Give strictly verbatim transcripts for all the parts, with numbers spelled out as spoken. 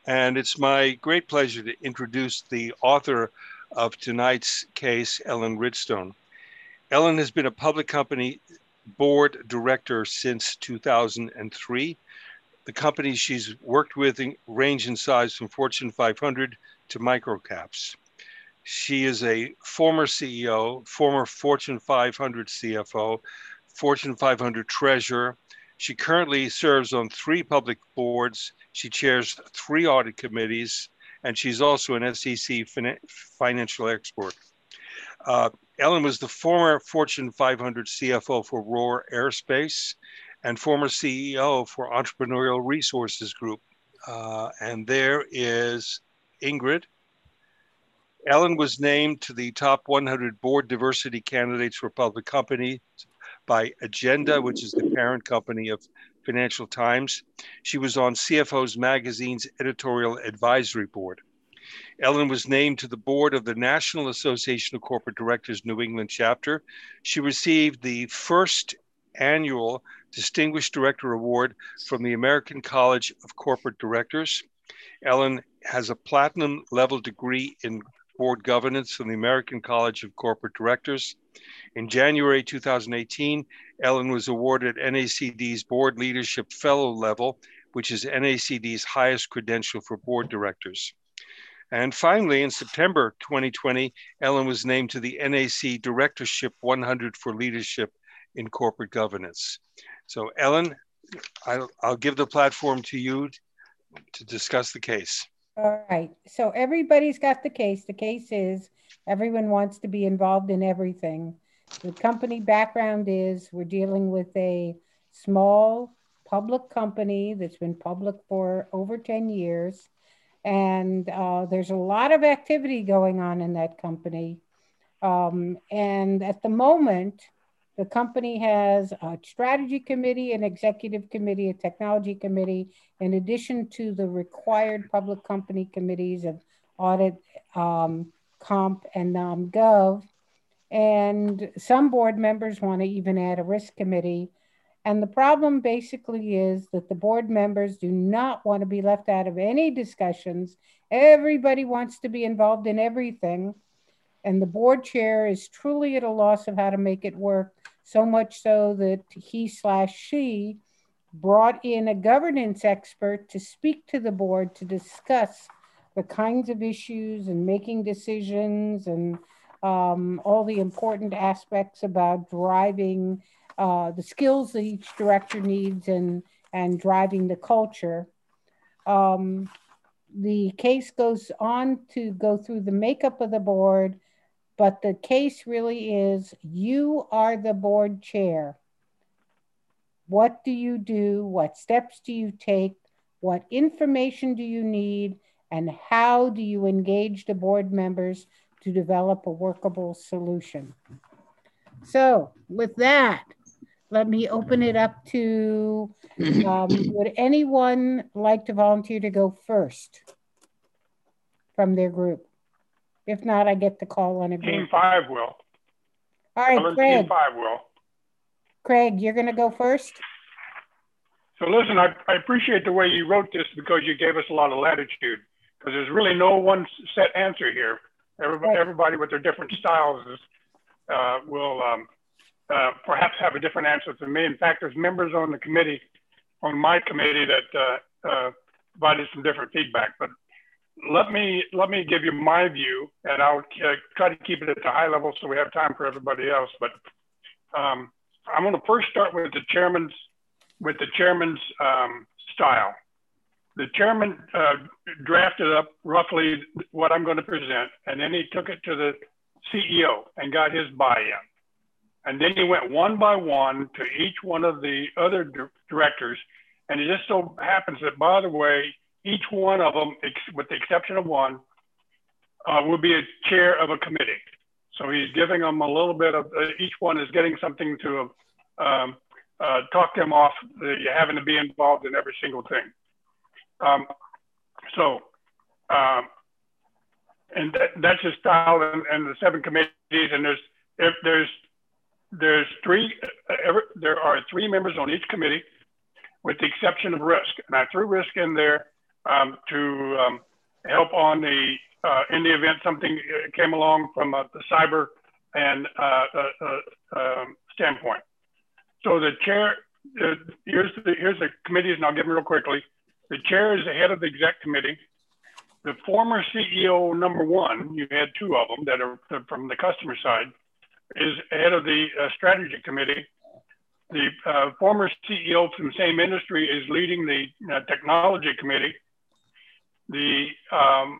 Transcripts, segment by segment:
And it's my great pleasure to introduce the author of tonight's case, Ellen Ridgestone. Ellen has been a public company board director since two thousand three. The companies she's worked with range in size from Fortune five hundred to microcaps. She is a former C E O, former Fortune five hundred C F O, Fortune five hundred treasurer. She currently serves on three public boards. She chairs three audit committees, and she's also an S E C fin- financial expert. Uh, Ellen was the former Fortune five hundred C F O for Roar Aerospace and former C E O for Entrepreneurial Resources Group. Uh, and there is Ingrid. Ellen was named to the top one hundred board diversity candidates for public companies by Agenda, which is the parent company of Financial Times. She was on C F O's Magazine's editorial advisory board. Ellen was named to the board of the National Association of Corporate Directors New England chapter. She received the first annual Distinguished Director Award from the American College of Corporate Directors. Ellen has a platinum level degree in board governance from the American College of Corporate Directors. In January two thousand eighteen, Ellen was awarded N A C D's Board Leadership Fellow level, which is N A C D's highest credential for board directors. And finally, in September twenty twenty, Ellen was named to the N A C Directorship one hundred for Leadership in Corporate Governance. So Ellen, I'll, I'll give the platform to you to discuss the case. All right, so everybody's got the case. The case is everyone wants to be involved in everything. The company background is we're dealing with a small public company that's been public for over ten years. And uh, there's a lot of activity going on in that company. Um, and at the moment, the company has a strategy committee, an executive committee, a technology committee, in addition to the required public company committees of audit, um, comp, and nom-gov. And some board members want to even add a risk committee. And the problem basically is that the board members do not want to be left out of any discussions. Everybody wants to be involved in everything. And the board chair is truly at a loss of how to make it work, so much so that he slash she brought in a governance expert to speak to the board to discuss the kinds of issues and making decisions and um, all the important aspects about driving uh, the skills that each director needs and, and driving the culture. Um, the case goes on to go through the makeup of the board, but the case really is you are the board chair. What do you do? What steps do you take? What information do you need? And how do you engage the board members to develop a workable solution? So with that, let me open it up to, um, would anyone like to volunteer to go first from their group? If not, I get to call on a group. Team five will. All right, Ellen, Craig. Team five will. Craig, you're going to go first? So listen, I, I appreciate the way you wrote this because you gave us a lot of latitude, because there's really no one set answer here. Everybody, right. everybody with their different styles is, uh, will um, uh, perhaps have a different answer than me. In fact, there's members on the committee, on my committee, that uh, uh, provided some different feedback. But let me let me give you my view, and I'll uh, try to keep it at the high level so we have time for everybody else. But um, I'm going to first start with the chairman's with the chairman's um, style. The chairman uh, drafted up roughly what I'm going to present, and then he took it to the C E O and got his buy-in. And then he went one by one to each one of the other di directors. And it just so happens that, by the way, each one of them, ex with the exception of one, uh, will be a chair of a committee. So he's giving them a little bit of, uh, each one is getting something to um, uh, talk them off the, having to be involved in every single thing. Um, so, um, and that, that's his style, and, and the seven committees, and there's, if there's, there's three, uh, every, there are three members on each committee, with the exception of risk. And I threw risk in there um, to um, help on the, uh, in the event something came along from uh, the cyber and uh, uh, uh, um, standpoint. So the chair, uh, here's the, here's the committees, and I'll give them real quickly. The chair is the head of the exec committee. The former C E O number one, you had two of them that are from the customer side, is head of the uh, strategy committee. The uh, former C E O from the same industry is leading the uh, technology committee. The um,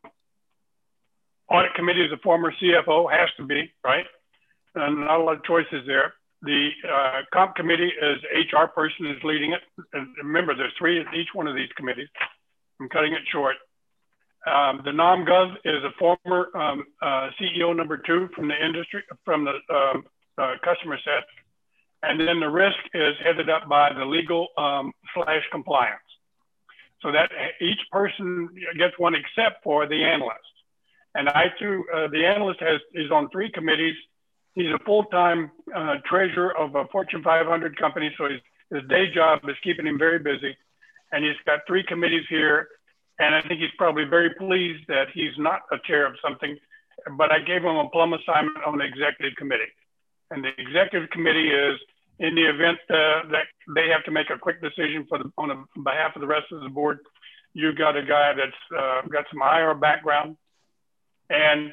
audit committee is a former C F O, has to be, right? And not a lot of choices there. The uh, comp committee is H R person is leading it. And remember, there's three in each one of these committees. I'm cutting it short. Um, the NomGov is a former um, uh, C E O number two from the industry, from the um, uh, customer set. And then the risk is headed up by the legal um, slash compliance. So that each person gets one except for the analyst. And I too, uh, the analyst has is on three committees. He's a full-time uh, treasurer of a Fortune five hundred company. So his, his day job is keeping him very busy. And he's got three committees here. And I think he's probably very pleased that he's not a chair of something, but I gave him a plum assignment on the executive committee. And the executive committee is, in the event uh, that they have to make a quick decision for the, on a, behalf of the rest of the board, you've got a guy that's uh, got some I R background and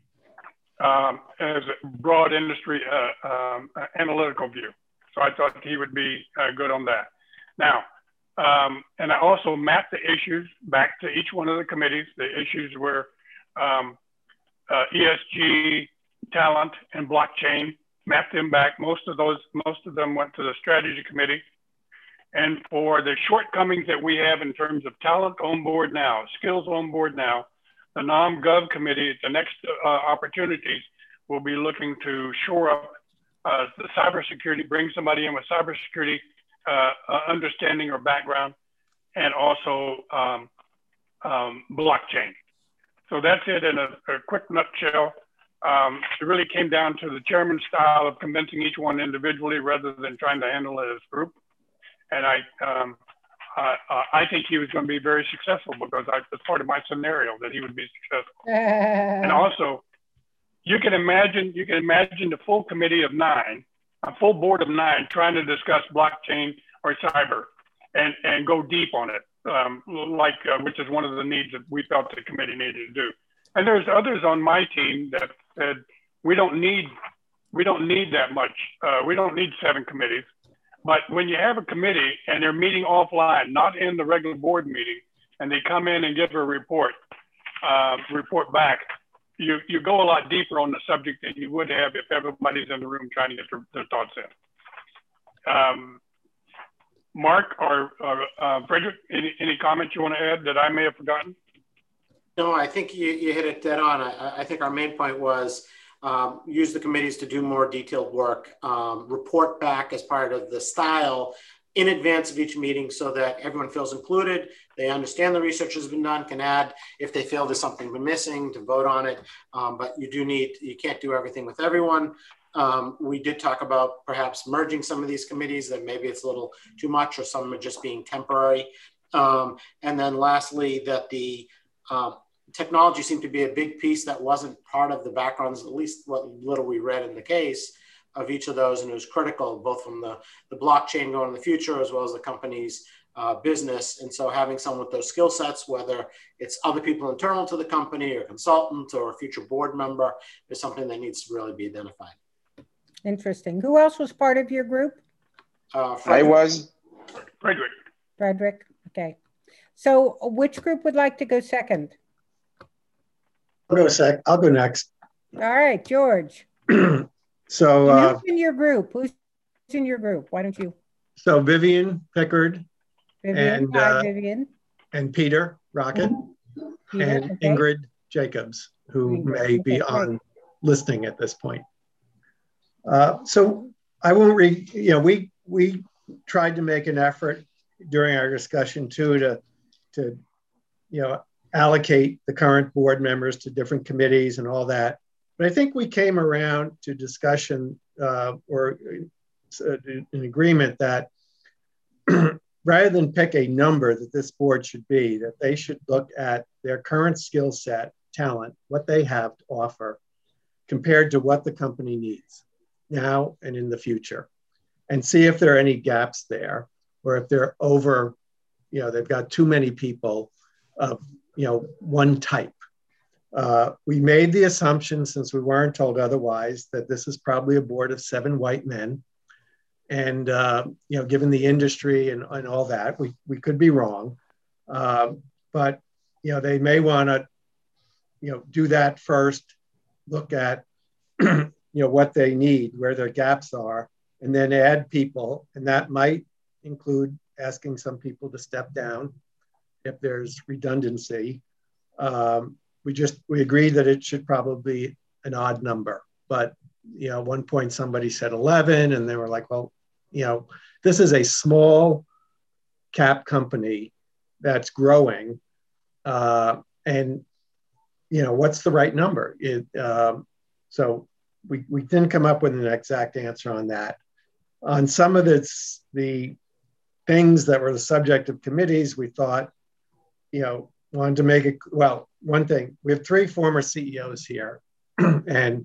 um, has a broad industry uh, um, analytical view. So I thought he would be uh, good on that. Now, Um, and I also mapped the issues back to each one of the committees. The issues were um, uh, E S G, talent, and blockchain. Mapped them back. Most of those, most of them went to the strategy committee. And for the shortcomings that we have in terms of talent on board now, skills on board now, the NomGov committee, the next uh, opportunities, will be looking to shore up uh, the cybersecurity, bring somebody in with cybersecurity Uh, uh, understanding or background, and also um, um, blockchain. So that's it in a, a quick nutshell. Um, it really came down to the chairman's style of convincing each one individually rather than trying to handle it as a group. And I, um, uh, uh, I think he was going to be very successful because I, it's part of my scenario that he would be successful. And also, you can imagine, you can imagine the full committee of nine, a full board of nine trying to discuss blockchain or cyber and, and go deep on it, um, like uh, which is one of the needs that we felt the committee needed to do. And there's others on my team that said, we don't need, we don't need that much. Uh, we don't need seven committees. But when you have a committee and they're meeting offline, not in the regular board meeting, and they come in and give a report, uh, report back, You, you go a lot deeper on the subject than you would have if everybody's in the room trying to get their, their thoughts in. Um, Mark or, or uh, Frederick, any, any comments you want to add that I may have forgotten? No, I think you, you hit it dead on. I, I think our main point was um, use the committees to do more detailed work, um, report back as part of the style in advance of each meeting so that everyone feels included. They understand the research has been done, can add if they feel there's something been missing to vote on it. Um, but you do need, you can't do everything with everyone. Um, we did talk about perhaps merging some of these committees that maybe it's a little too much or some are just being temporary. Um, and then lastly, that the uh, technology seemed to be a big piece that wasn't part of the backgrounds, at least what little we read in the case of each of those. And it was critical, both from the, the blockchain going in the future, as well as the company's uh, business. And so having someone with those skill sets, whether it's other people internal to the company or consultant or a future board member, is something that needs to really be identified. Interesting. Who else was part of your group? Uh, I was. Frederick. Frederick, okay. So which group would like to go second? I'll go sec. I'll go next. All right, George. So uh, who's in your group? Who's in your group? Why don't you? So Vivian Pickard, Vivian, and hi, uh, Vivian. and Peter Rocket, Peter, and okay. Ingrid Jacobs, who Ingrid, may okay, be great. on listening at this point. Uh, so I won't read. You know, we we tried to make an effort during our discussion too to to you know allocate the current board members to different committees and all that. But I think we came around to discussion uh, or uh, an agreement that rather than pick a number that this board should be, that they should look at their current skill set, talent, what they have to offer, compared to what the company needs now and in the future, and see if there are any gaps there, or if they're over, you know, they've got too many people of, you know, one type. Uh, we made the assumption, since we weren't told otherwise, that this is probably a board of seven white men. And, uh, you know, given the industry and, and all that, we, we could be wrong. Uh, but, you know, they may want to, you know, do that first, look at, you know, what they need, where their gaps are, and then add people. And that might include asking some people to step down if there's redundancy. Um, we just, we agreed that it should probably be an odd number. But, you know, at one point somebody said eleven, and they were like, well, you know, this is a small cap company that's growing. Uh, and, you know, what's the right number? It, um, so we, we didn't come up with an exact answer on that. On some of this, the things that were the subject of committees, we thought, you know, wanted to make it, well, one thing, we have three former C E Os here, and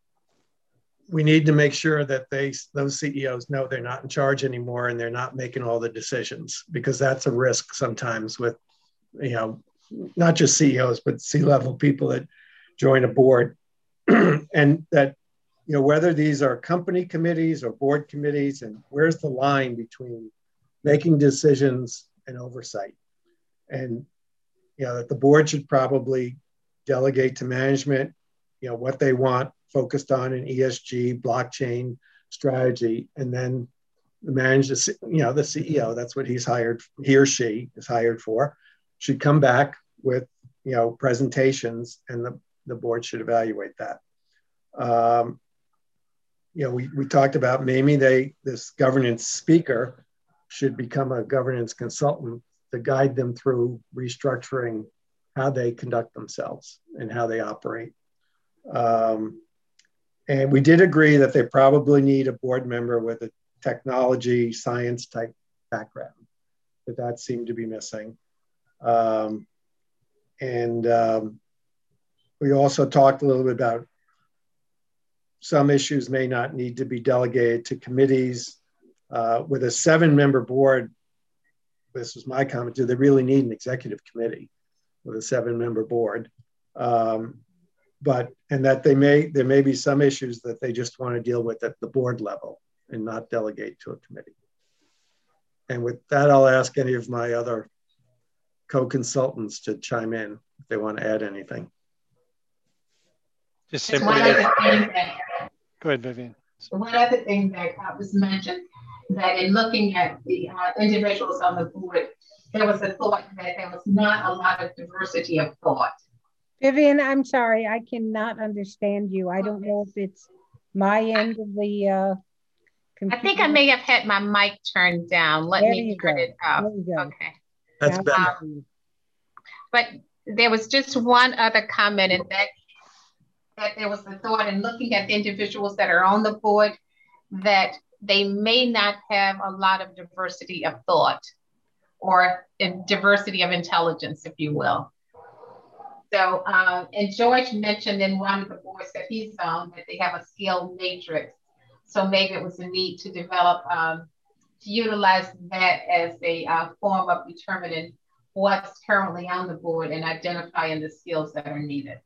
we need to make sure that they, those C E Os know they're not in charge anymore and they're not making all the decisions, because that's a risk sometimes with, you know, not just C E Os, but C-level people that join a board. And that, you know, whether these are company committees or board committees, and where's the line between making decisions and oversight. And, you know, that the board should probably delegate to management, you know, what they want focused on in E S G, blockchain strategy, and then the manager, you know, the C E O, that's what he's hired, he or she is hired for, should come back with, you know, presentations, and the, the board should evaluate that. Um, you know, we, we talked about maybe they, this governance speaker should become a governance consultant to guide them through restructuring how they conduct themselves and how they operate. Um, and we did agree that they probably need a board member with a technology, science type background, that that seemed to be missing. Um, and um, we also talked a little bit about some issues may not need to be delegated to committees. Uh, with a seven member board, this was my comment, do they really need an executive committee with a seven member board? Um, but, and that they may, there may be some issues that they just want to deal with at the board level and not delegate to a committee. And with that, I'll ask any of my other co-consultants to chime in if they want to add anything. Just simply. One other thing that, Go ahead, Vivian. one other thing that uh, was mentioned, that in looking at the uh, individuals on the board, there was a thought that there was not a lot of diversity of thought. Vivian, I'm sorry, I cannot understand you. I don't know if it's my end of the uh, computer. I think I may have had my mic turned down. Let There me turn go. it up. Okay. That's Now, better. Um, but there was just one other comment, and that that there was the thought in looking at the individuals that are on the board that they may not have a lot of diversity of thought or in diversity of intelligence, if you will. So, uh, and George mentioned in one of the boards that he's on that they have a skill matrix. So maybe it was a need to develop, um, to utilize that as a uh, form of determining what's currently on the board and identifying the skills that are needed.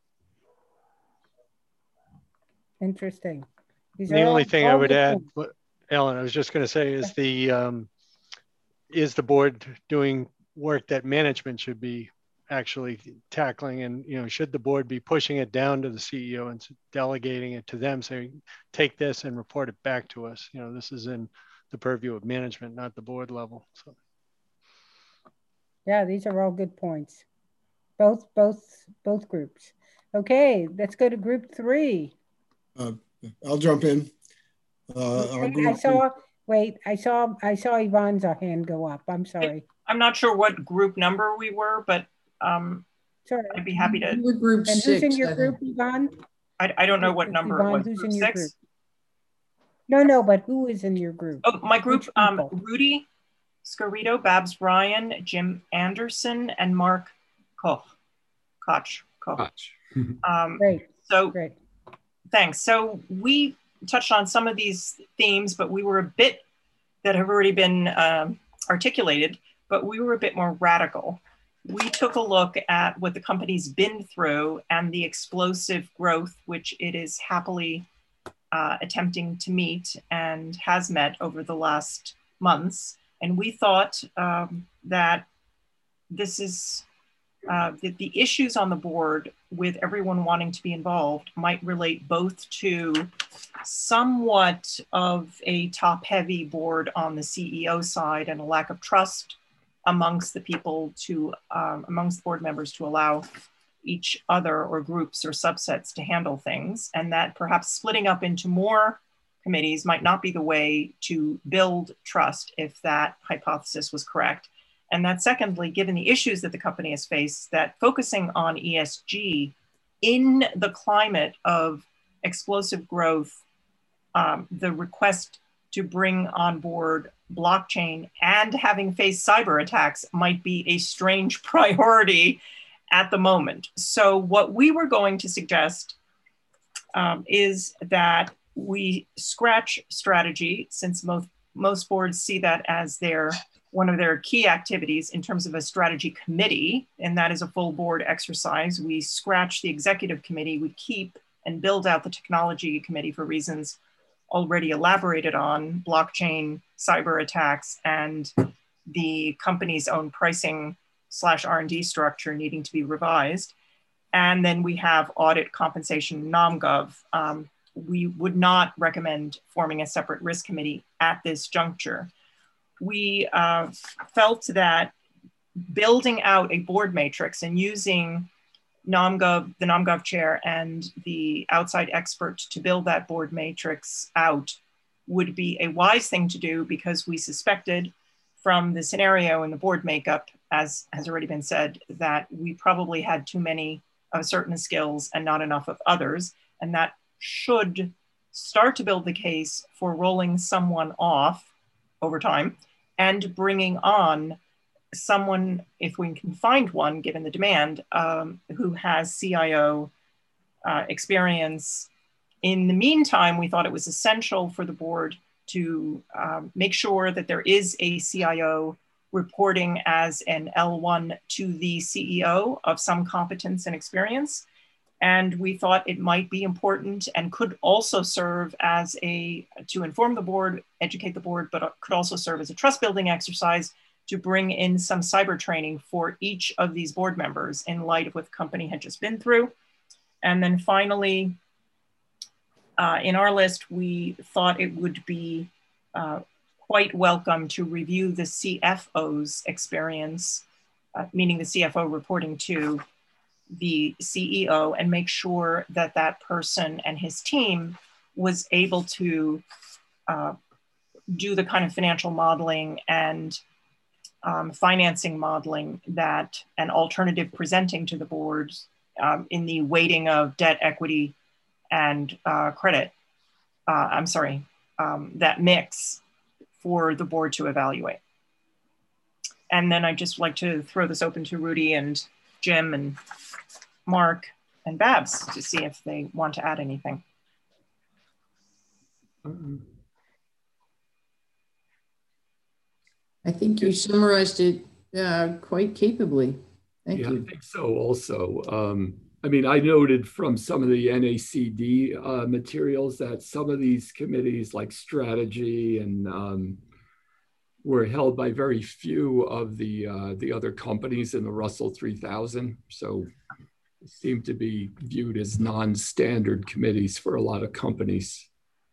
Interesting. These The are only all- thing I all would good add, things. what- Ellen, I was just going to say is the, um, is the board doing work that management should be actually tackling, and, you know, should the board be pushing it down to the C E O and delegating it to them, saying, take this and report it back to us. You know, this is in the purview of management, not the board level. So. Yeah, these are all good points. Both, both, both groups. Okay, let's go to group three. Uh, I'll jump in. Uh, our Wait, group, I saw, wait, I saw, I saw Yvonne's hand go up. I'm sorry. I'm not sure what group number we were, but um, Sorry. I'd be happy to. We're group And six. who's in your I group, think. Yvonne? I, I don't know what number it Yvonne, was. who's Group in your six? group? No, no, but who is in your group? Oh, my group, Which um, people? Rudy Scarito, Babs Ryan, Jim Anderson, and Mark Koch. Koch. Koch. Koch. Um, Great. so Great. Thanks. So we touched on some of these themes, but we were a bit that have already been um, articulated, but we were a bit more radical. We took a look at what the company's been through and the explosive growth, which it is happily uh, attempting to meet and has met over the last months. And we thought um, that this is, uh, that the issues on the board with everyone wanting to be involved might relate both to somewhat of a top-heavy board on the C E O side and a lack of trust amongst the people to, um, amongst the board members to allow each other or groups or subsets to handle things, and that perhaps splitting up into more committees might not be the way to build trust if that hypothesis was correct. And that secondly, given the issues that the company has faced, that focusing on E S G in the climate of explosive growth, um, the request to bring on board blockchain and having faced cyber attacks might be a strange priority at the moment. So what we were going to suggest um, is that we scratch strategy, since most, most boards see that as their one of their key activities in terms of a strategy committee, and that is a full board exercise. We scratch the executive committee, we keep and build out the technology committee for reasons already elaborated on, blockchain, cyber attacks, and the company's own pricing slash R and D structure needing to be revised. And then we have audit, compensation, NomGov. Um, we would not recommend forming a separate risk committee at this juncture. We uh, felt that building out a board matrix and using NomGov, the NomGov chair and the outside expert to build that board matrix out would be a wise thing to do, because we suspected from the scenario and the board makeup, as has already been said, that we probably had too many of certain skills and not enough of others. And that should start to build the case for rolling someone off over time and bringing on someone, if we can find one, given the demand, um, who has C I O uh, experience. In the meantime, we thought it was essential for the board to um, make sure that there is a C I O reporting as an L one to the C E O of some competence and experience. And we thought it might be important and could also serve as a, to inform the board, educate the board, but could also serve as a trust building exercise to bring in some cyber training for each of these board members in light of what the company had just been through. And then finally, uh, in our list, we thought it would be uh, quite welcome to review the C F O's experience, uh, meaning the C F O reporting to the C E O, and make sure that that person and his team was able to uh, do the kind of financial modeling and um, financing modeling that an alternative presenting to the board um, in the weighting of debt, equity, and uh, credit, uh, I'm sorry, um, that mix for the board to evaluate. And then I'd just like to throw this open to Rudy and Jim and Mark and Babs to see if they want to add anything. I think you summarized it uh, quite capably. Thank yeah, you. I think so also. Um, I mean, I noted from some of the N A C D uh, materials that some of these committees like strategy and um, were held by very few of the, uh, the other companies in the Russell three thousand. So seem to be viewed as non-standard committees for a lot of companies.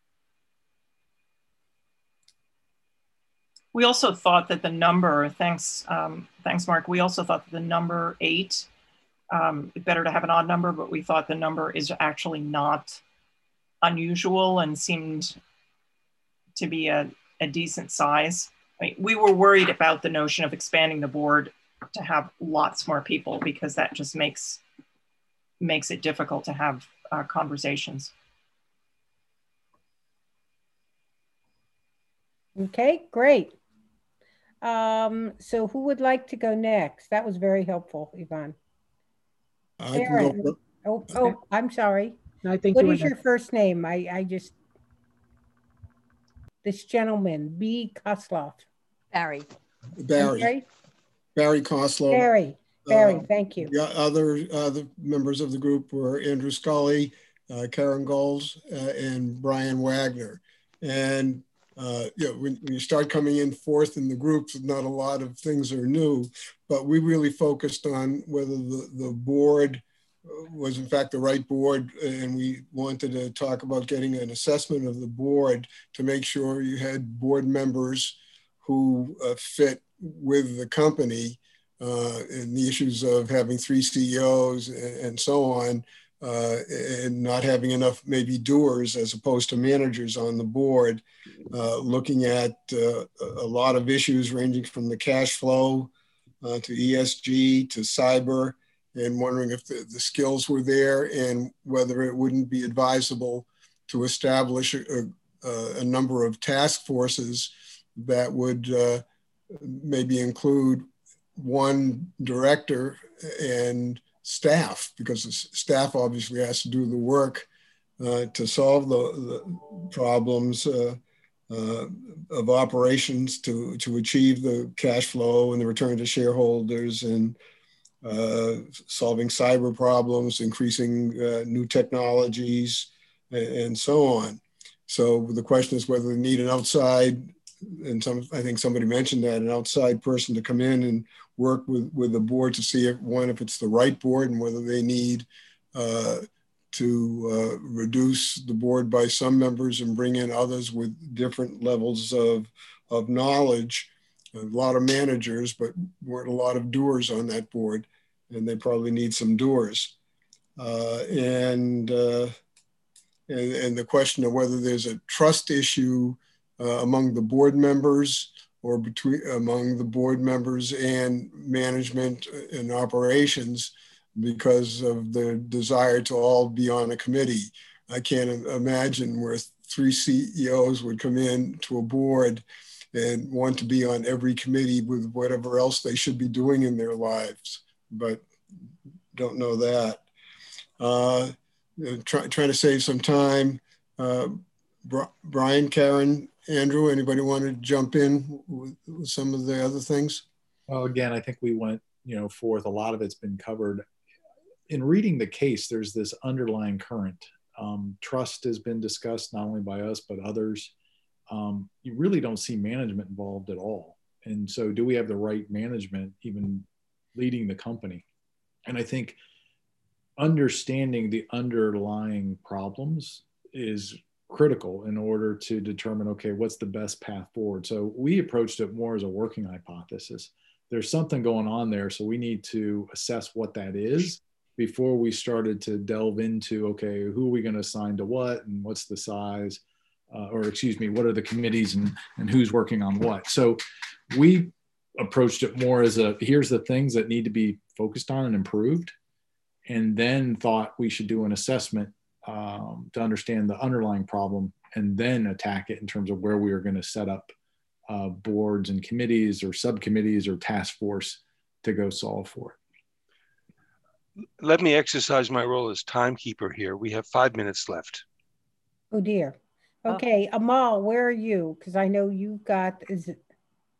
We also thought that the number, thanks, um, thanks Mark, we also thought that the number eight, um, better to have an odd number, but we thought the number is actually not unusual and seemed to be a, a decent size. I mean, we were worried about the notion of expanding the board to have lots more people, because that just makes makes it difficult to have uh, conversations. Okay, great. Um, so who would like to go next? That was very helpful, Yvonne. I can go. Karen. Oh, oh, I'm sorry. No, I think What you is were your first name? I, I just, this gentleman, B. Kosloff. Barry. Barry. Okay? Barry Koslow. Barry. Barry, Uh, thank you. The other, other members of the group were Andrew Scully, uh, Karen Goals, uh, and Brian Wagner. And uh, you know, when, when you start coming in fourth in the groups, not a lot of things are new, but we really focused on whether the, the board was in fact the right board, and we wanted to talk about getting an assessment of the board to make sure you had board members who uh, fit with the company, uh, and the issues of having three C E Os and, and so on, uh, and not having enough maybe doers as opposed to managers on the board, uh, looking at uh, a lot of issues ranging from the cash flow uh, to E S G to cyber, and wondering if the, the skills were there and whether it wouldn't be advisable to establish a, a, a number of task forces that would uh, maybe include one director and staff, because the staff obviously has to do the work uh, to solve the, the problems uh, uh, of operations to, to achieve the cash flow and the return to shareholders, and uh, solving cyber problems, increasing uh, new technologies, and, and so on. So the question is whether they need an outside, and some, I think somebody mentioned that, an outside person to come in and work with, with the board to see if, one, if it's the right board, and whether they need uh, to uh, reduce the board by some members and bring in others with different levels of, of knowledge. A lot of managers, but weren't a lot of doers on that board, and they probably need some doers. Uh, and, uh, and, and the question of whether there's a trust issue uh, among the board members, or between among the board members and management and operations, because of the desire to all be on a committee. I can't imagine where three C E Os would come in to a board and want to be on every committee with whatever else they should be doing in their lives, but don't know that. Uh, try, trying to save some time. Uh, Brian, Karen, Andrew, anybody want to jump in with, with some of the other things? Well, again, I think we went, you know, forth. A lot of it's been covered. In reading the case, there's this underlying current. Um, trust has been discussed not only by us, but others. Um, you really don't see management involved at all. And so do we have the right management even leading the company? And I think understanding the underlying problems is critical in order to determine, okay, what's the best path forward? So we approached it more as a working hypothesis. There's something going on there, so we need to assess what that is before we started to delve into, okay, who are we going to assign to what, and what's the size? Uh, or excuse me, what are the committees, and, and who's working on what? So we approached it more as a, here's the things that need to be focused on and improved, and then thought we should do an assessment um, to understand the underlying problem, and then attack it in terms of where we are going to set up uh, boards and committees or subcommittees or task force to go solve for it. Let me exercise my role as timekeeper here. We have five minutes left. Oh dear. Okay, Amal, where are you? Because I know you've got, is it?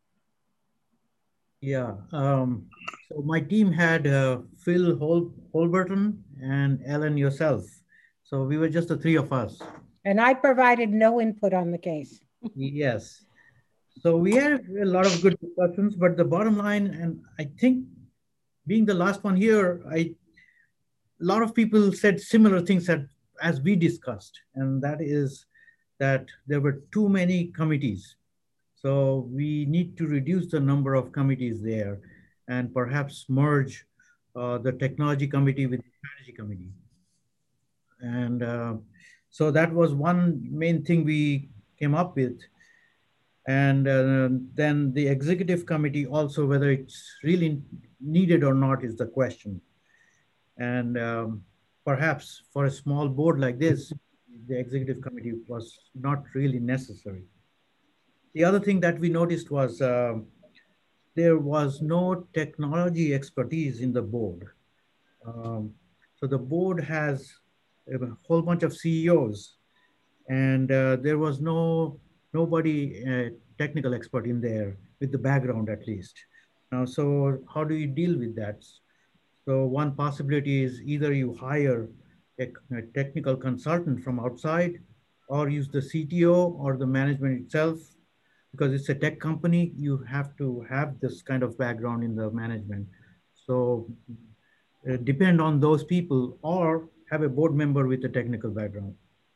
Yeah, um, so my team had uh, Phil Hol Holberton and Ellen yourself. So we were just the three of us. And I provided no input on the case. Yes. So we had a lot of good discussions, but the bottom line, and I think being the last one here, I, a lot of people said similar things that, as we discussed, and that is that there were too many committees. So we need to reduce the number of committees there and perhaps merge uh, the technology committee with the strategy committee. And uh, so that was one main thing we came up with. And uh, then the executive committee also, whether it's really needed or not is the question. And um, perhaps for a small board like this, the executive committee was not really necessary. The other thing that we noticed was uh, there was no technology expertise in the board. Um, so the board has a whole bunch of C E Os, and uh, there was no nobody uh, technical expert in there with the background at least. Now, so how do you deal with that? So one possibility is either you hire a, a technical consultant from outside, or use the C T O or the management itself. Because it's a tech company, you have to have this kind of background in the management. So uh, depend on those people, or have a board member with a technical background.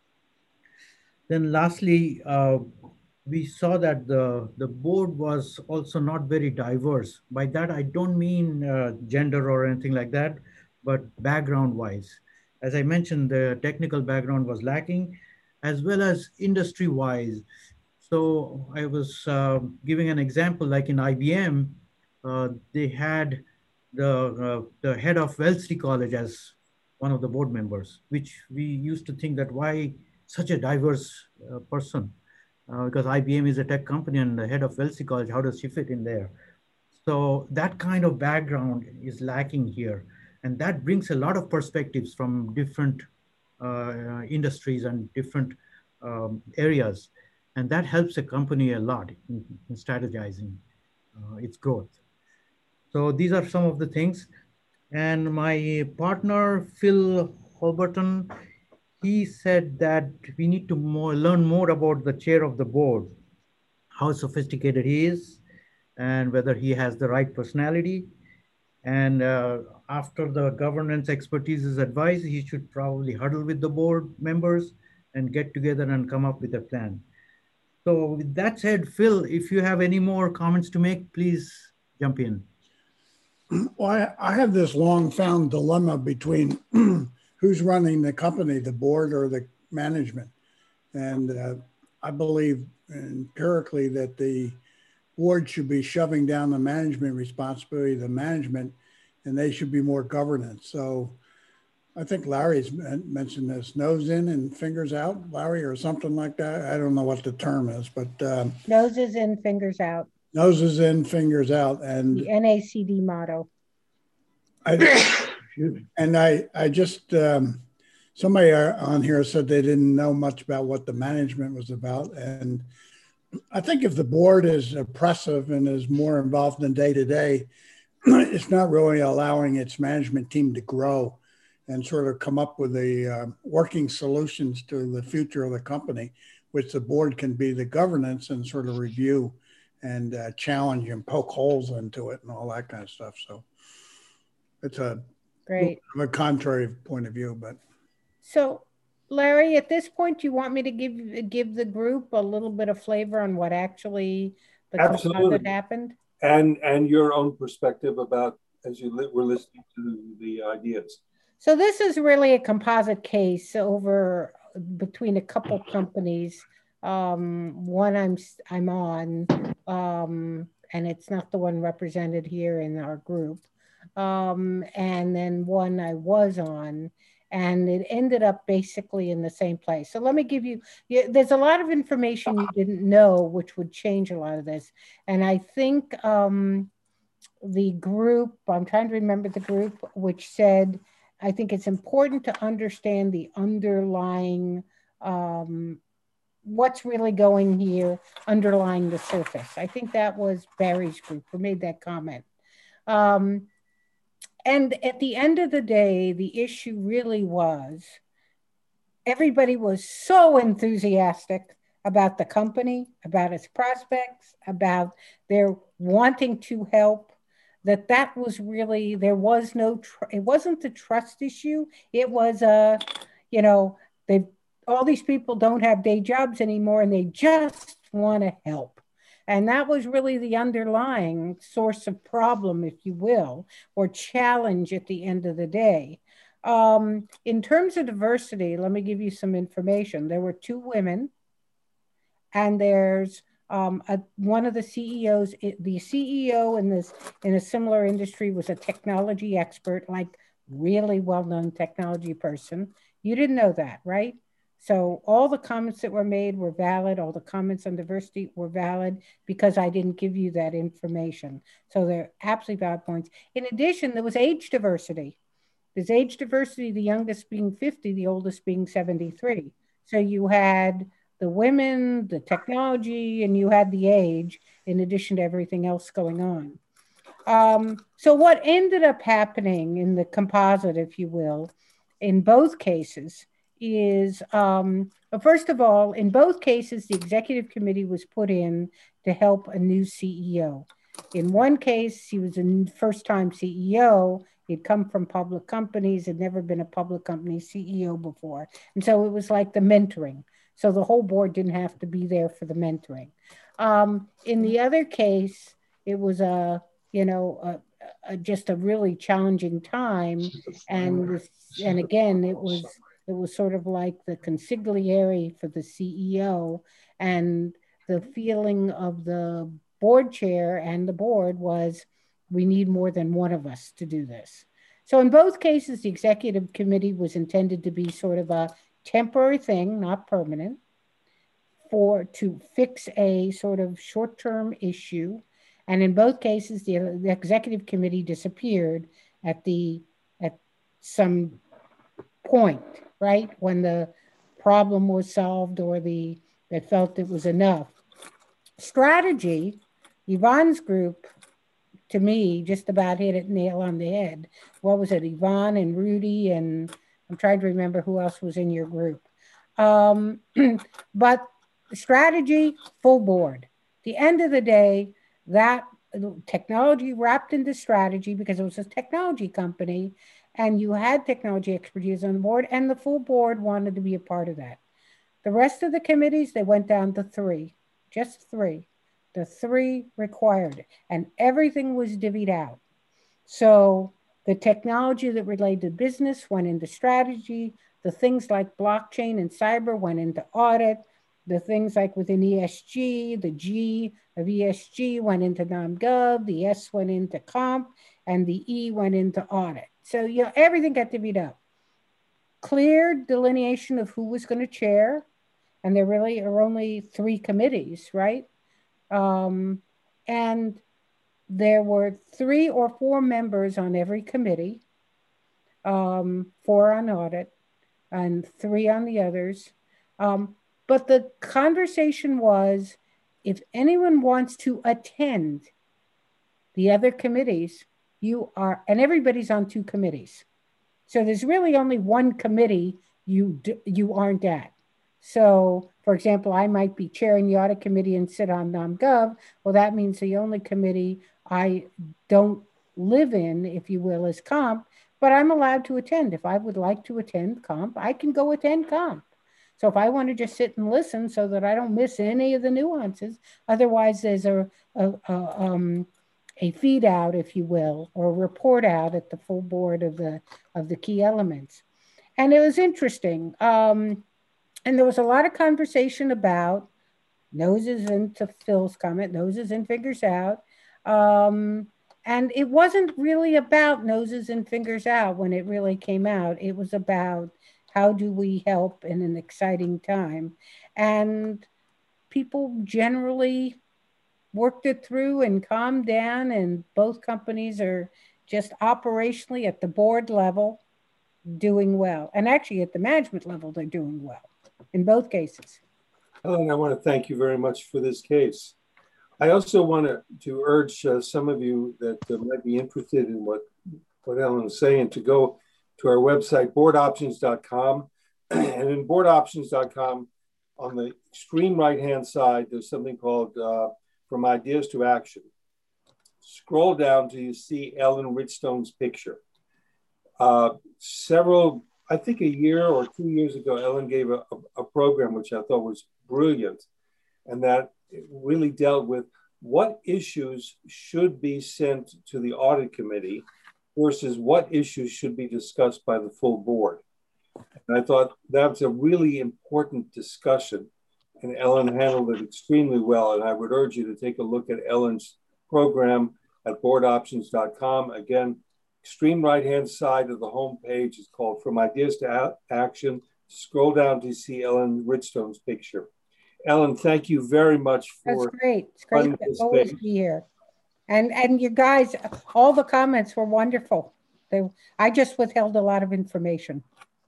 Then lastly, uh, we saw that the, the board was also not very diverse. By that, I don't mean uh, gender or anything like that, but background wise. As I mentioned, the technical background was lacking, as well as industry wise. So I was uh, giving an example, like in I B M, uh, they had the, uh, the head of Wellesley College as one of the board members, which we used to think that why such a diverse uh, person? Uh, because I B M is a tech company and the head of Wellesley College, how does she fit in there? So that kind of background is lacking here. And that brings a lot of perspectives from different uh, industries and different um, areas. And that helps a company a lot in, in strategizing uh, its growth. So these are some of the things. And my partner, Phil Holberton, he said that we need to more, learn more about the chair of the board, how sophisticated he is, and whether he has the right personality. And uh, after the governance expertise is advised, he should probably huddle with the board members and get together and come up with a plan. So with that said, Phil, if you have any more comments to make, please jump in. Well, I, I have this long found dilemma between who's running the company, the board or the management. And uh, I believe empirically that the board should be shoving down the management responsibility, the management, and they should be more governance. So I think Larry's mentioned this, nose in and fingers out, Larry, or something like that. I don't know what the term is, but um, noses in, fingers out. Noses in, fingers out, and the N A C D motto. I, and I, I just um, somebody on here said they didn't know much about what the management was about, and I think if the board is oppressive and is more involved in day to day, it's not really allowing its management team to grow and sort of come up with the uh, working solutions to the future of the company, which the board can be the governance and sort of review and uh, challenge and poke holes into it and all that kind of stuff. So it's a, Great. a contrary point of view, but. So Larry, at this point, do you want me to give give the group a little bit of flavor on what actually the composite happened? And, and your own perspective about, as you li were listening to the ideas. So this is really a composite case over between a couple companies. Um, one I'm I'm on, um, and it's not the one represented here in our group. Um, and then one I was on, and it ended up basically in the same place. So let me give you, yeah, there's a lot of information you didn't know, which would change a lot of this. And I think um, the group, I'm trying to remember the group, which said, I think it's important to understand the underlying, um, what's really going here, underlying the surface. I think that was Barry's group who made that comment. Um, and at the end of the day, the issue really was, everybody was so enthusiastic about the company, about its prospects, about their wanting to help, that that was really, there was no, tr it wasn't a trust issue. It was a, you know, they all these people don't have day jobs anymore and they just want to help. And that was really the underlying source of problem, if you will, or challenge at the end of the day. Um, in terms of diversity, let me give you some information. There were two women, and there's um, a, one of the C E Os, it, the C E O in this in a similar industry was a technology expert, like really well-known technology person. You didn't know that, right? So all the comments that were made were valid. All the comments on diversity were valid because I didn't give you that information. So they're absolutely valid points. In addition, there was age diversity. There's age diversity, the youngest being fifty, the oldest being seventy-three. So you had the women, the technology, and you had the age in addition to everything else going on. Um, so what ended up happening in the composite, if you will, in both cases is, um, first of all, in both cases, the executive committee was put in to help a new C E O. In one case, he was a first-time C E O. He'd come from public companies, had never been a public company C E O before. And so it was like the mentoring. So the whole board didn't have to be there for the mentoring. Um, in the other case, it was a, you know, a, a, just a really challenging time. And, this, and again, it was, it was sort of like the consigliere for the C E O, and the feeling of the board chair and the board was, we need more than one of us to do this. So in both cases, the executive committee was intended to be sort of a temporary thing, not permanent, for to fix a sort of short-term issue. And in both cases, the, the executive committee disappeared at the at some point, right, when the problem was solved or the that felt it was enough. Strategy, Yvonne's group, to me, just about hit it nail on the head. What was it, Yvonne and Rudy, and I'm trying to remember who else was in your group. Um, but strategy, full board. At the end of the day, that technology wrapped into strategy because it was a technology company and you had technology expertise on the board, and the full board wanted to be a part of that. The rest of the committees, they went down to three, just three. The three required it, and everything was divvied out. So the technology that related to business went into strategy. The things like blockchain and cyber went into audit. The things like within E S G, the G of E S G went into NomGov, the S went into comp, and the E went into audit. So, you know, everything got divvied up. Clear delineation of who was going to chair, and there really are only three committees, right? Um, and there were three or four members on every committee, um, four on audit and three on the others. Um, but the conversation was, if anyone wants to attend the other committees, you are, and everybody's on two committees. So there's really only one committee you, you aren't at. So, for example, I might be chairing the audit committee and sit on NomGov. Well, that means the only committee I don't live in, if you will, is comp, but I'm allowed to attend. If I would like to attend comp, I can go attend comp. So if I want to just sit and listen so that I don't miss any of the nuances, otherwise there's a, a, a, um, a feed out, if you will, or a report out at the full board of the, of the key elements. And it was interesting. Um, And there was a lot of conversation about noses into Phil's comment, noses and fingers out. Um, and it wasn't really about noses and fingers out when it really came out. It was about how do we help in an exciting time. And people generally worked it through and calmed down, and both companies are just operationally at the board level doing well. And actually at the management level, they're doing well. In both cases. Ellen, I want to thank you very much for this case. I also want to, to urge uh, some of you that uh, might be interested in what, what Ellen is saying to go to our website, board options dot com. And in board options dot com, on the extreme right-hand side, there's something called uh, From Ideas to Action. Scroll down till you see Ellen Ridstone's picture. Uh, several I think a year or two years ago, Ellen gave a, a, a program which I thought was brilliant, and that really dealt with what issues should be sent to the audit committee versus what issues should be discussed by the full board. And I thought that was a really important discussion, and Ellen handled it extremely well. And I would urge you to take a look at Ellen's program at board options dot com. Again, extreme right-hand side of the home page is called From Ideas to A Action. scroll down to see Ellen Ridstone's picture. Ellen, thank you very much for That's great. It's great to always be here. And and you guys, all the comments were wonderful. They, I just withheld a lot of information.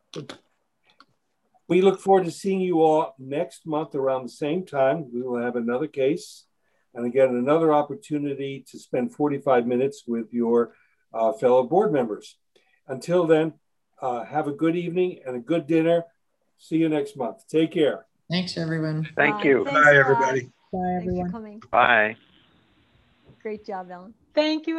We look forward to seeing you all next month around the same time. We will have another case. And again, another opportunity to spend forty-five minutes with your uh, fellow board members. Until then, uh, have a good evening and a good dinner. See you next month. Take care. Thanks, everyone. Thank Bye. you. Thanks Bye, a lot. everybody. Bye, Thanks everyone. for coming. Bye. Great job, Ellen. Thank you.